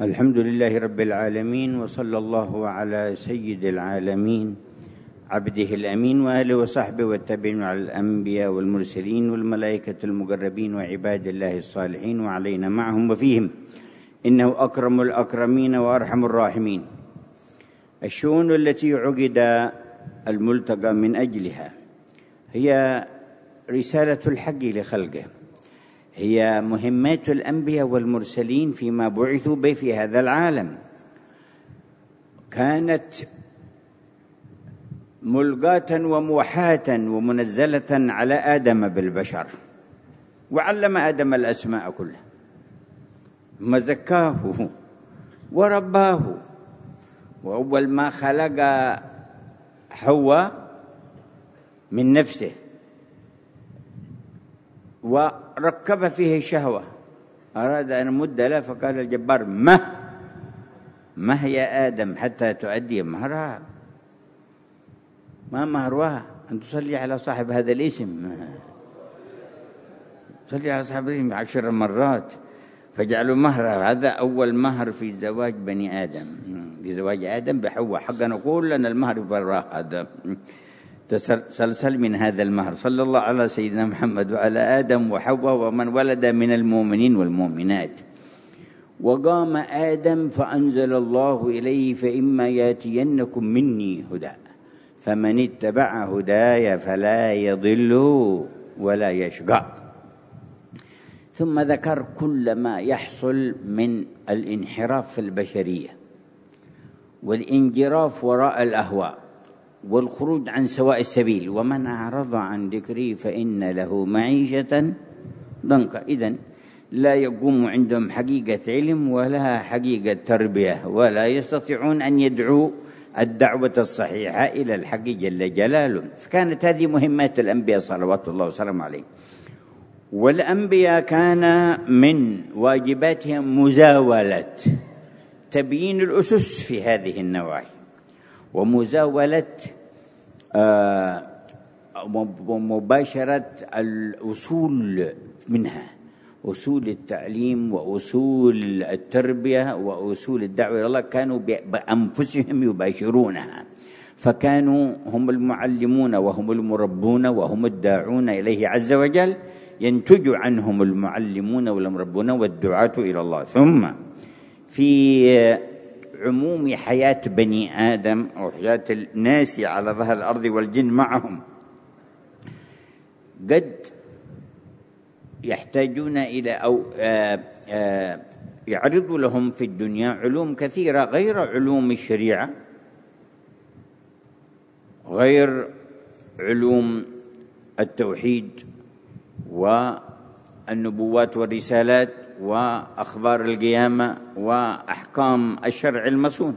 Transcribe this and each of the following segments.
الحمد لله رب العالمين، وصلى الله على سيد العالمين عبده الأمين وآله وصحبه والتابعين على الأنبياء والمرسلين والملائكة المقربين وعباد الله الصالحين وعلينا معهم وفيهم، إنه أكرم الأكرمين وأرحم الراحمين. الشؤون التي عقد الملتقى من أجلها هي رسالة الحق لخلقه، هي مهمات الأنبياء والمرسلين فيما بعثوا به في هذا العالم. كانت ملقاة وموحاة ومنزلة على آدم بالبشر، وعلم آدم الأسماء كلها، ثم زكاه ورباه. وأول ما خلق حواء من نفسه وركب فيه شهوة، أراد أن يمد له، فقال الجبار: ما هي آدم حتى تؤدي مهرها. ما مهرها؟ أن تصلي على صاحب هذا الاسم، صلي على صاحب الاسم 10 مرات، فجعلوا مهرها. هذا أول مهر في زواج بني آدم، في زواج آدم بحواء. حقا نقول أن المهر براء، هذا تسلسل من هذا المهر. صلى الله على سيدنا محمد وعلى آدم وحواء ومن ولد من المؤمنين والمؤمنات. وقام آدم فأنزل الله إليه: فإما ياتينكم مني هدى فمن اتبع هداي فلا يضل ولا يشقى. ثم ذكر كل ما يحصل من الانحراف في البشرية والانجراف وراء الأهواء والخروج عن سواء السبيل. ومن أعرض عن ذكري فإن له معيشة ضنكا. إذن لا يقوم عندهم حقيقة علم ولا حقيقة تربية، ولا يستطيعون أن يدعوا الدعوة الصحيحة إلى الحق جل جلاله. فكانت هذه مهمات الأنبياء صلوات الله وسلامه عليه. والأنبياء كان من واجباتهم مزاولة تبيين الأسس في هذه النواحي، ومزاولة ومباشرة الأصول منها، أصول التعليم وأصول التربية وأصول الدعوة إلى الله. كانوا بأنفسهم يباشرونها، فكانوا هم المعلمون وهم المربون وهم الداعون إليه عز وجل، ينتج عنهم المعلمون والمربون والدعاة إلى الله. ثم في عموم حياة بني آدم أو حياة الناس على ظهر الأرض والجن معهم، قد يحتاجون إلى أو يعرض لهم في الدنيا علوم كثيرة غير علوم الشريعة، غير علوم التوحيد والنبوات والرسالات وأخبار القيامة وأحكام الشرع المصون.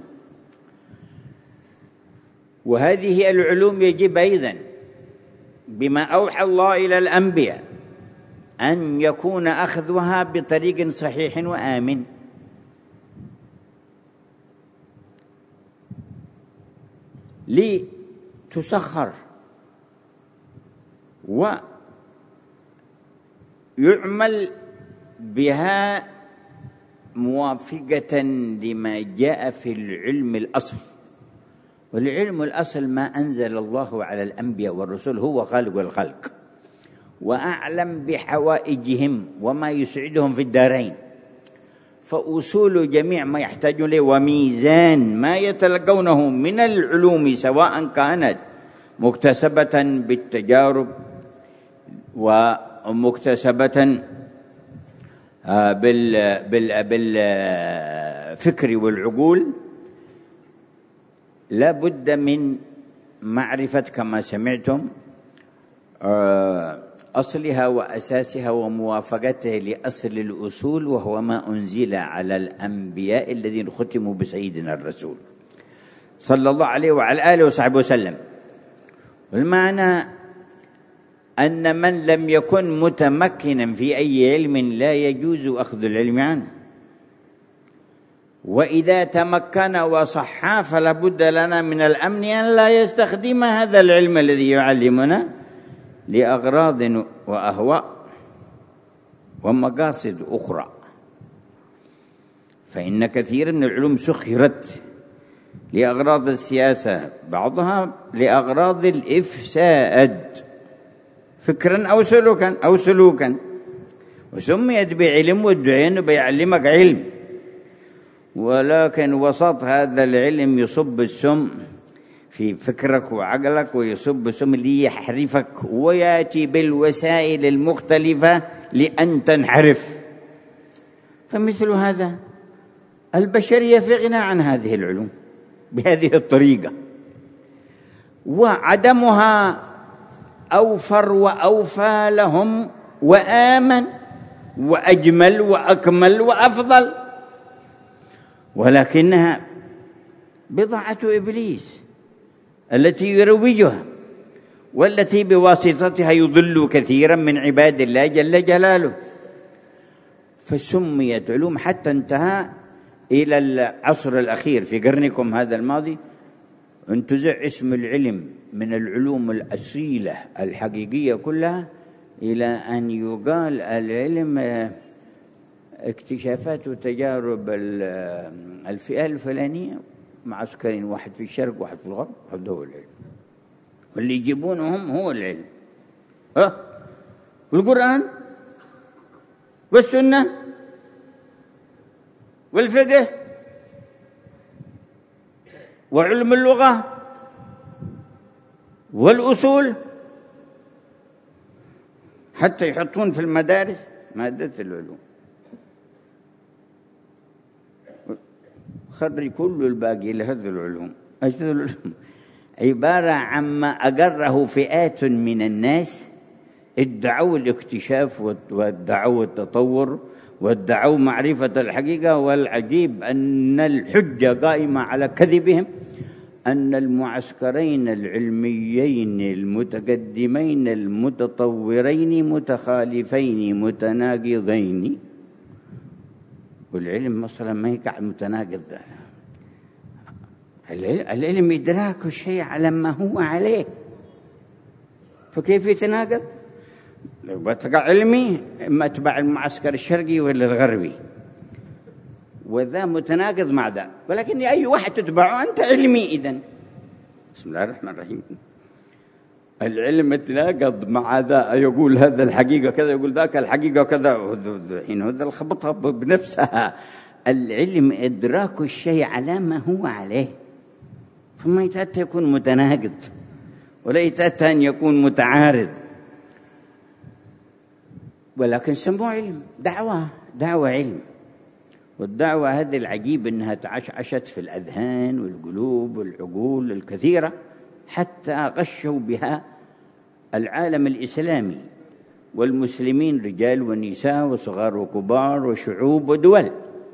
وهذه العلوم يجب أيضا بما أوحى الله إلى الأنبياء أن يكون أخذها بطريق صحيح وآمن. لتسخر ويعمل بها موافقة لما جاء في العلم الأصل. والعلم الأصل ما أنزل الله على الأنبياء والرسل، هو خالق الخلق وأعلم بحوائجهم وما يسعدهم في الدارين. فأصول جميع ما يحتاجون له وميزان ما يتلقونه من العلوم، سواء كانت مكتسبة بالتجارب ومكتسبة بالفكر والعقول، لا بد من معرفة كما سمعتم أصلها وأساسها وموافقته لأصل الأصول، وهو ما أنزل على الأنبياء الذين ختموا بسيدنا الرسول صلى الله عليه وعلى آله وصحبه وسلم. والمعنى أن من لم يكن متمكنا في أي علم لا يجوز أخذ العلم عنه، وإذا تمكن وصح فلا بد لنا من الأمن أن لا يستخدم هذا العلم الذي يعلمنا لأغراض وأهواء ومقاصد أخرى. فإن كثيرا من العلوم سخرت لأغراض السياسة، بعضها لأغراض الإفساد فكرا أو سلوكا وسميت بعلم، وادعي أنه بيعلمك علم، ولكن وسط هذا العلم يصب السم في فكرك وعقلك، ويصب السم ليحرفك، ويأتي بالوسائل المختلفة لأن تنحرف. فمثل هذا البشرية في غنى عن هذه العلوم بهذه الطريقة، وعدمها أوفر وأوفى لهم وآمن وأجمل وأكمل وأفضل، ولكنها بضاعة إبليس التي يروجها، والتي بواسطتها يضل كثيرا من عباد الله جل جلاله. فسميت علوم حتى انتهى إلى العصر الأخير في قرنكم هذا الماضي انتزع اسم العلم من العلوم الأصيلة الحقيقية كلها إلى أن يقال العلم اكتشافات وتجارب الفئة الفلانية، معسكرين، واحد في الشرق واحد في الغرب، هذا هو العلم، واللي يجيبونهم هو العلم. والقرآن والسنة والفقه وعلم اللغة والأصول، حتى يحطون في المدارس مادة العلوم. خري كل الباقي لهذه العلوم. عبارة عما أقره فئات من الناس ادعوا الاكتشاف وادعوا التطور وادعوا معرفة الحقيقة، والعجيب أن الحجة قائمة على كذبهم، أن المعسكرين العلميين المتقدمين المتطورين متخالفين متناقضين، والعلم مثلا ما يقع متناقض. العلم إدراك الشيء على ما هو عليه، فكيف يتناقض؟ لو بتقع علمي إما أتبع المعسكر الشرقي ولا الغربي، وذا متناقض مع ذا، ولكن أي واحد تتبعه أنت علمي. إذن بسم الله الرحمن الرحيم. العلم يتناقض مع ذا، يقول هذا الحقيقة كذا، يقول ذاك الحقيقة كذا، حين هذا الخبطها بنفسها. العلم إدراك الشيء على ما هو عليه، فما يتأتى يكون متناقض ولا يتأتى أن يكون متعارض، ولكن سموه علم، دعوة علم. والدعوة هذه العجيب أنها تعشعشت في الأذهان والقلوب والعقول الكثيرة، حتى غشوا بها العالم الإسلامي والمسلمين، رجال ونساء وصغار وكبار وشعوب ودول،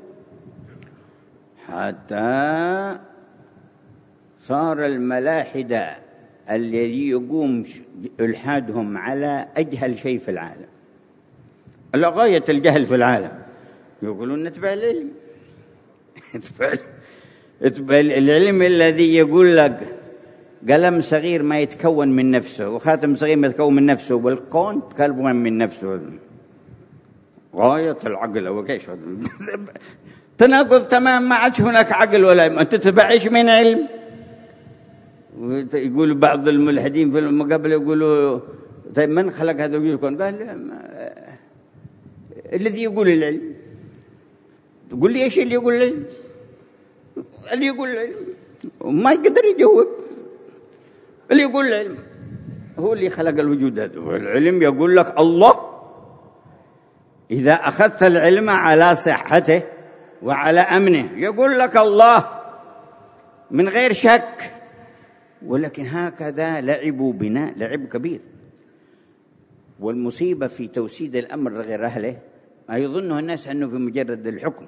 حتى صار الملاحدة الذي يقوم إلحادهم على أجهل شيء في العالم، على غاية الجهل في العالم، يقولون نتبع العلم. اتبع العلم الذي يقول لك قلم صغير ما يتكون من نفسه، وخاتم صغير ما يتكون من نفسه، والكون تكون من نفسه. غاية العقل وكيش تناقض تمام، ما عادش هناك عقل ولا علم، أنت تتبعش من علم. يقول بعض الملحدين في المقابل يقولوا طيب من خلق هذا الكون؟ قال الذي يقول العلم. تقول لي ايش اللي يقول العلم؟ اللي يقول العلم ما يقدر يجاوب. اللي يقول العلم هو اللي خلق الوجود هذا، والعلم يقول لك الله. إذا أخذت العلم على صحته وعلى أمنه يقول لك الله من غير شك. ولكن هكذا لعبوا بنا لعب كبير. والمصيبة في توسيد الأمر لغير أهله ما يظنه الناس أنه في مجرد الحكم.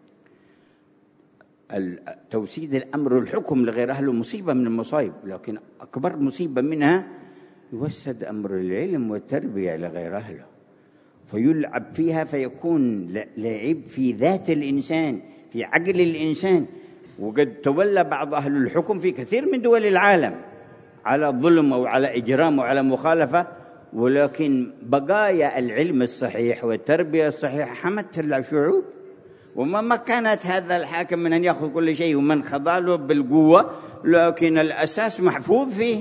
توسيد الأمر الحكم لغير أهله مصيبة من المصايب، لكن أكبر مصيبة منها يوسد أمر العلم والتربية لغير أهله، فيلعب فيها، فيكون لعب في ذات الإنسان، في عقل الإنسان. وقد تولى بعض أهل الحكم في كثير من دول العالم على ظلم أو على إجرام أو على مخالفة، ولكن بقايا العلم الصحيح والتربية الصحيحة حمت الشعوب وما مكنت هذا الحاكم من أن يأخذ كل شيء ومن خضع له بالقوة، لكن الأساس محفوظ فيه،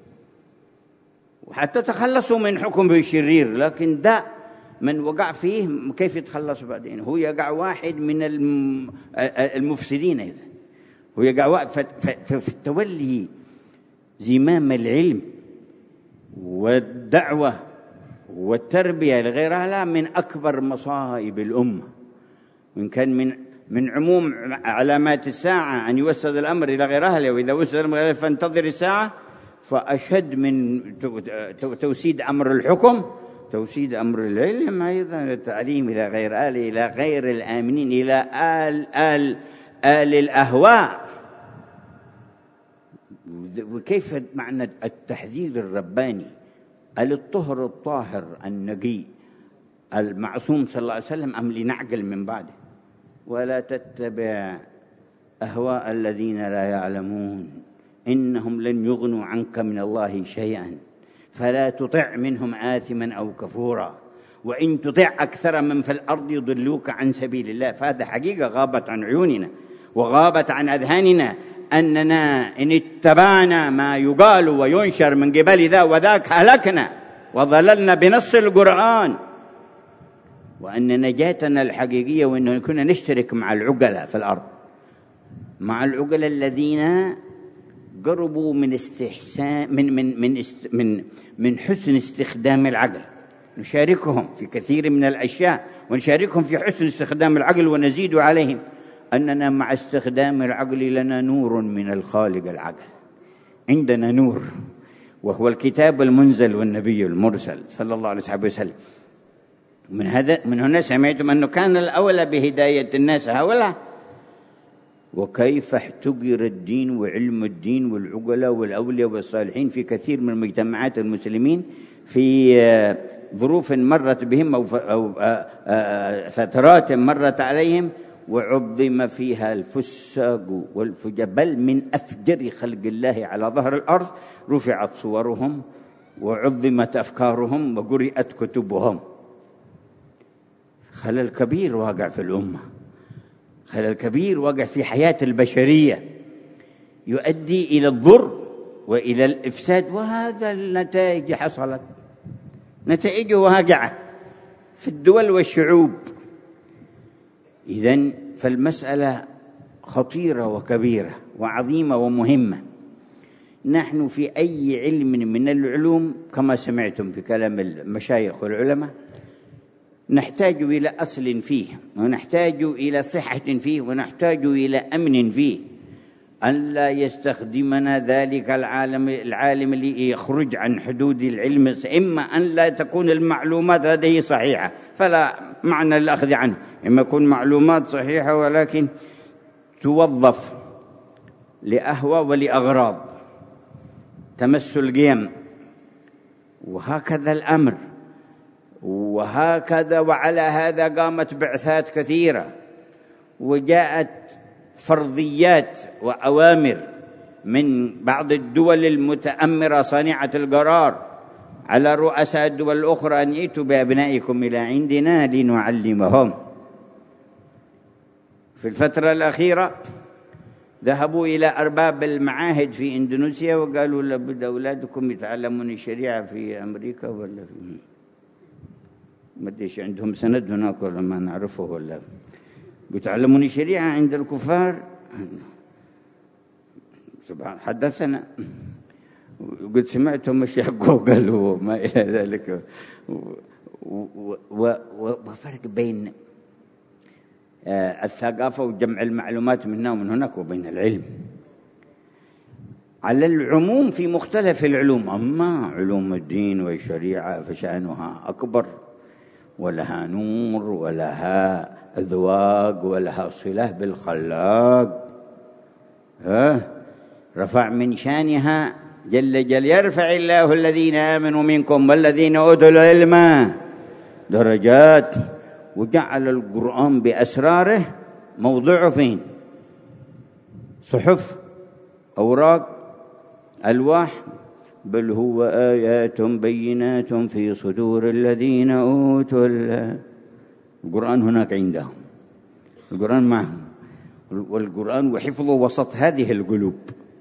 وحتى تخلصوا من حكم شرير. لكن ده من وقع فيه كيف يتخلص بعدين؟ هو يقع واحد من المفسدين أيضا، هو يقع في التولي زمام العلم والدعوة والتربية لغيرها لا من أكبر مصائب الأمة. وإن كان من عموم علامات الساعة أن يوسد الأمر إلى غير أهله، وإذا وسد الأمر إلى غير أهله فانتظر الساعة. فأشد من توسيد أمر الحكم توسيد أمر العلم أيضا، التعليم إلى غير أهله، إلى غير الآمنين، إلى آل الأهواء. وكيف معنى التحذير الرباني الطهر الطاهر النقي المعصوم صلى الله عليه وسلم أم لنعقل من بعده؟ ولا تتبع أهواء الذين لا يعلمون إنهم لن يغنوا عنك من الله شيئا فلا تطع منهم آثما أو كفورا وإن تطع أكثر من في الأرض يضلوك عن سبيل الله. فهذا حقيقة غابت عن عيوننا وغابت عن أذهاننا، أننا إن اتبعنا ما يقال وينشر من قبل ذا وذاك هلكنا وضللنا بنص القرآن، وأن نجاتنا الحقيقية وأنه كنا نشترك مع العقلاء في الأرض، مع العقلاء الذين قربوا من استحسان من حسن استخدام العقل، نشاركهم في كثير من الأشياء ونشاركهم في حسن استخدام العقل ونزيد عليهم أننا مع استخدام العقل لنا نور من الخالق العقل، عندنا نور وهو الكتاب المنزل والنبي المرسل صلى الله عليه وسلم. من هنا سمعتم أنه كان الأولى بهداية الناس هؤلاء. وكيف احتقر الدين وعلم الدين والعقلاء والأولياء والصالحين في كثير من مجتمعات المسلمين في ظروف مرت بهم أو فترات مرت عليهم، وعظم فيها الفساق والفجار، بل من أفجر خلق الله على ظهر الأرض رفعت صورهم وعظمت أفكارهم وقرئت كتبهم. خلل كبير واقع في الأمة، خلل كبير واقع في حياة البشرية يؤدي إلى الضر وإلى الإفساد، وهذا النتائج حصلت، نتائج واقعة في الدول والشعوب. إذن فالمسألة خطيرة وكبيرة وعظيمة ومهمة. نحن في أي علم من العلوم كما سمعتم في كلام المشايخ والعلماء نحتاج إلى أصل فيه، ونحتاج إلى صحة فيه، ونحتاج إلى أمن فيه، أن لا يستخدمنا ذلك العالم اللي يخرج عن حدود العلم. إما أن لا تكون المعلومات لديه صحيحة فلا معنى للأخذ عنه، إما يكون معلومات صحيحة ولكن توظف لأهواء ولأغراض تمس القيم، وهكذا الأمر. وهكذا وعلى هذا قامت بعثات كثيرة، وجاءت فرضيات وأوامر من بعض الدول المتأمرة صانعة القرار على رؤساء الدول الأخرى أن يأتوا بأبنائكم إلى عندنا لنعلمهم. في الفترة الأخيرة ذهبوا إلى أرباب المعاهد في إندونيسيا وقالوا لابد أولادكم يتعلمون الشريعة في أمريكا ولا في ما أدري عندهم سند هناك ولا ما نعرفه، ولا يتعلمون الشريعة عند الكفار. سبحان حدثنا قلت سمعتهم الشيخ جوجل وما إلى ذلك. وفرق بين الثقافة وجمع المعلومات من هنا ومن هناك وبين العلم على العموم في مختلف العلوم. أما علوم الدين والشريعة فشأنها أكبر، ولها نور ولها أذواق ولها صلة بالخلاق. رفع من شانها جل جل يرفع الله الذين آمنوا منكم والذين أوتوا العلم درجات. وجعل القرآن بأسراره موضعه فين؟ صحف، أوراق، ألواح، بل هو آيات بينات في صدور الذين أوتوا القرآن هناك عندهم. القرآن معهم، والقرآن وحفظه وسط هذه القلوب.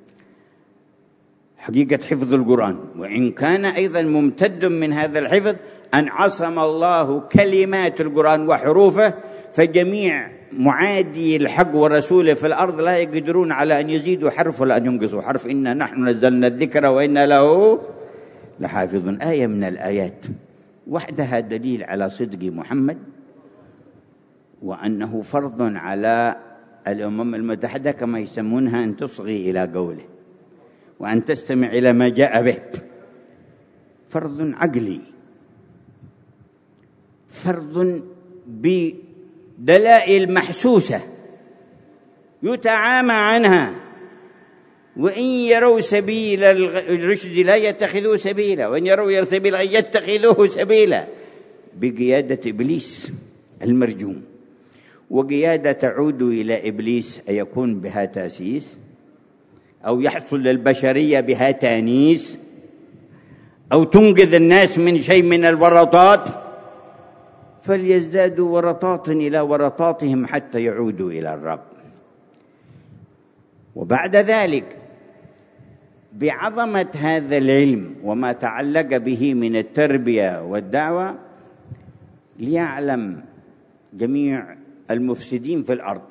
حقيقة حفظ القرآن، وإن كان أيضا ممتد من هذا الحفظ أن عصم الله كلمات القرآن وحروفه، فجميع معادي الحق ورسوله في الأرض لا يقدرون على أن يزيدوا حرف ولا أن ينقصوا حرف. إنا نحن نزلنا الذكر وإنا له لحافظ. آية من الآيات وحدها دليل على صدق محمد، وأنه فرض على الأمم المتحدة كما يسمونها أن تصغي إلى قوله وأن تستمع إلى ما جاء به. فرض عقلي، فرض بدلائل محسوسة يتعامى عنها. وإن يروا سبيل الرشد لا يتخذوه سبيلا، وإن يروا سبيل الغي يتخذوه سبيلا، بقيادة إبليس المرجوم. وقيادة تعود إلى إبليس أيكون بها تأسيس، أو يحصل للبشرية بها تانيس، أو تنقذ الناس من شيء من الورطات، فليزدادوا ورطات إلى ورطاتهم حتى يعودوا إلى الرب. وبعد ذلك بعظمة هذا العلم وما تعلق به من التربية والدعوة، ليعلم جميع المفسدين في الأرض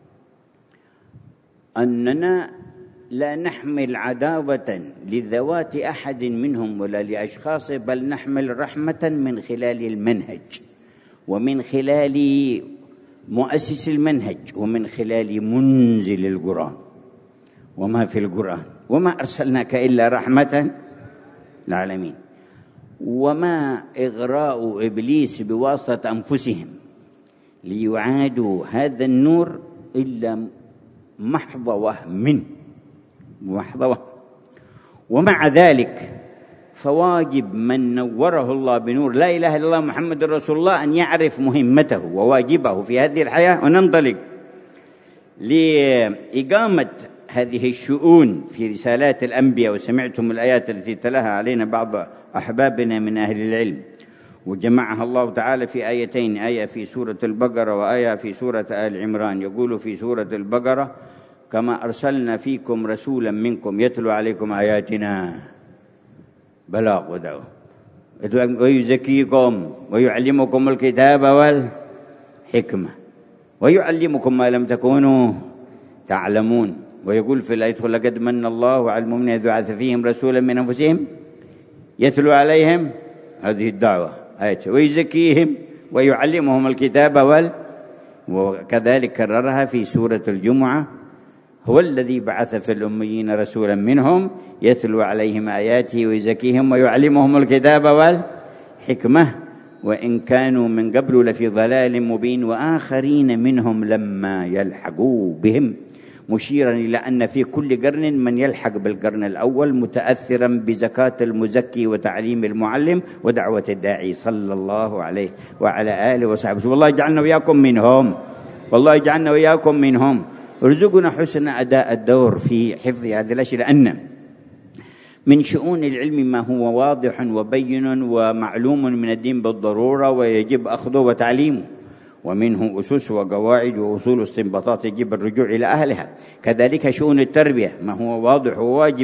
أننا لا نحمل عداوة لذوات أحد منهم ولا لأشخاص، بل نحمل رحمة من خلال المنهج، ومن خلال مؤسس المنهج، ومن خلال منزل القرآن وما في القرآن. وما أرسلناك إلا رحمة للعالمين. وما إغراء إبليس بواسطة أنفسهم ليعادوا هذا النور إلا محض وهم، محض وهم. ومع ذلك فواجب من نوره الله بنور لا إله إلا الله محمد رسول الله أن يعرف مهمته وواجبه في هذه الحياة، وننطلق لإقامة هذه الشؤون في رسالات الأنبياء. وسمعتم الآيات التي تلاها علينا بعض أحبابنا من أهل العلم، وجمعها الله تعالى في آيتين، آية في سورة البقرة وآية في سورة آل عمران. يقول في سورة البقرة: كما أرسلنا فيكم رسولا منكم يتلو عليكم آياتنا، بلاغ ودعوة، ويزكيكم ويعلمكم الكتاب والحكمة ويعلمكم ما لم تكونوا تعلمون. ويقول في الآية: لقد من الله على المؤمنين إذ بعث فيهم رسولا من أنفسهم يتلو عليهم، هذه الدعوة آية، ويزكيهم ويعلمهم الكتاب وكذلك كررها في سورة الجمعة: هو الذي بعث في الأميين رسولا منهم يتلو عليهم آياته ويزكيهم ويعلمهم الكتاب والحكمة وإن كانوا من قبل لفي ضلال مبين وآخرين منهم لما يلحقوا بهم، مشيرا إلى أن في كل قرن من يلحق بالقرن الأول، متأثرا بزكاة المزكي وتعليم المعلم ودعوة الداعي صلى الله عليه وعلى آله وصحبه. والله يجعلنا وإياكم منهم، والله يجعلنا وإياكم منهم. ارزقنا حسن أداء الدور في حفظ هذه الأشياء، لأن من شؤون العلم ما هو واضح وبين ومعلوم من الدين بالضرورة ويجب أخذه وتعليمه، ومنه أسس وقواعد وأصول استنباطات يجب الرجوع إلى أهلها. كذلك شؤون التربية ما هو واضح وواجب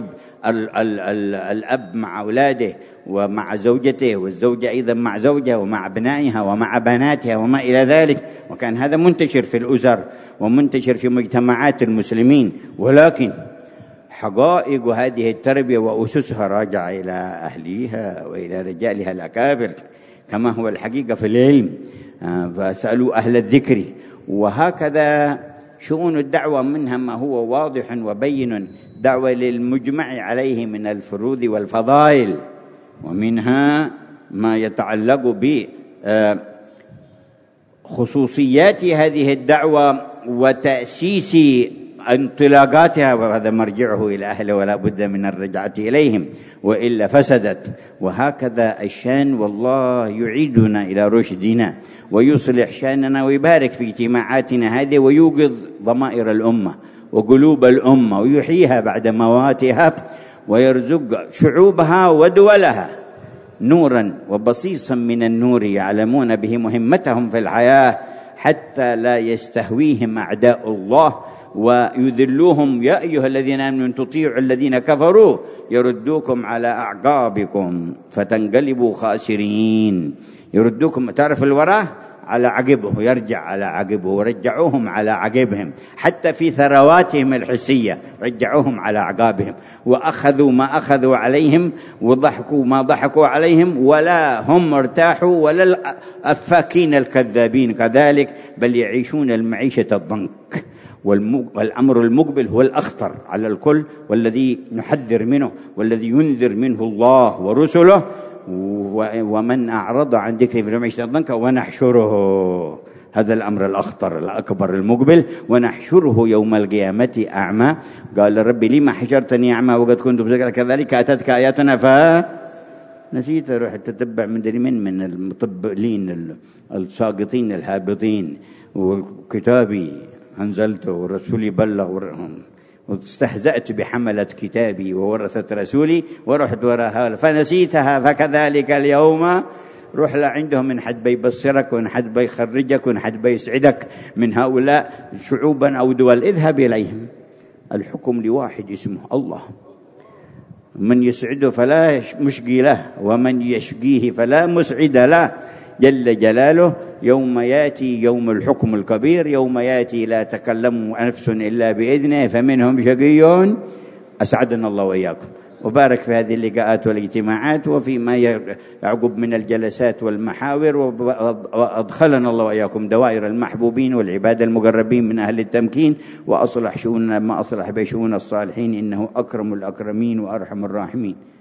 الأب مع أولاده ومع زوجته، والزوجة أيضا مع زوجها ومع أبنائها ومع بناتها وما إلى ذلك. وكان هذا منتشر في الأسر ومنتشر في مجتمعات المسلمين، ولكن حقائق هذه التربية وأسسها راجع إلى أهليها وإلى رجالها الأكابر كما هو الحقيقة في العلم، فاسألوا أهل الذكر. وهكذا شؤون الدعوة منها ما هو واضح وبين، دعوة للمجمع عليه من الفروض والفضائل، ومنها ما يتعلق بخصوصيات هذه الدعوة وتأسيس انطلاقاتها، وهذا مرجعه إلى أهله ولا بد من الرجعة إليهم وإلا فسدت. وهكذا الشان، والله يعيدنا إلى رشدنا ويصلح شاننا ويبارك في اجتماعاتنا هذه ويوقظ ضمائر الأمة وقلوب الأمة ويحييها بعد مواتها ويرزق شعوبها ودولها نورا وبصيصا من النور يعلمون به مهمتهم في الحياة حتى لا يستهويهم أعداء الله ويذلوهم. يا أيها الذين آمنوا إن تطيعوا الذين كفروا يردوكم على أعقابكم فتنقلبوا خاسرين. يردوكم، تعرف الوراء، على عقبه، يرجع على عقبه، ورجعوهم على عقبهم حتى في ثرواتهم الحسية، رجعوهم على أعقابهم، وأخذوا ما أخذوا عليهم، وضحكوا ما ضحكوا عليهم، ولا هم ارتاحوا ولا الأفاكين الكذابين كذلك، بل يعيشون المعيشة الضنك. والأمر المقبل هو الأخطر على الكل، والذي نحذر منه والذي ينذر منه الله ورسله: ومن أعرض عن ذكري في المعيشة الضنك ونحشره. هذا الأمر الأخطر الأكبر المقبل: ونحشره يوم القيامة أعمى. قال ربي لما حشرتني أعمى وقد كنت بصيرا كذلك أتتك آياتنا فنسيت. روح تتبع من المطبلين الساقطين الهابطين، وكتابي أنزلته ورسولي بلغ، واستهزأت بحملة كتابي وورثت رسولي ورحت وراها فنسيتها. فكذلك اليوم روح لعندهم، من حد بيبصرك ومن حد بيخرجك ومن حد بيسعدك من هؤلاء شعوبا أو دول، اذهب إليهم. الحكم لواحد اسمه الله، من يسعده فلا مشقي له، ومن يشقيه فلا مسعد له جل جلاله. يوم يأتي يوم الحكم الكبير، يوم يأتي لا تكلم نفس إلا بإذنه فمنهم شقي. أسعدنا الله وإياكم، وبارك في هذه اللقاءات والاجتماعات وفيما يعقب من الجلسات والمحاور، وأدخلنا الله وإياكم دوائر المحبوبين والعباد المقربين من أهل التمكين، وأصلح شؤوننا ما أصلح به شؤون الصالحين، إنه أكرم الأكرمين وأرحم الراحمين.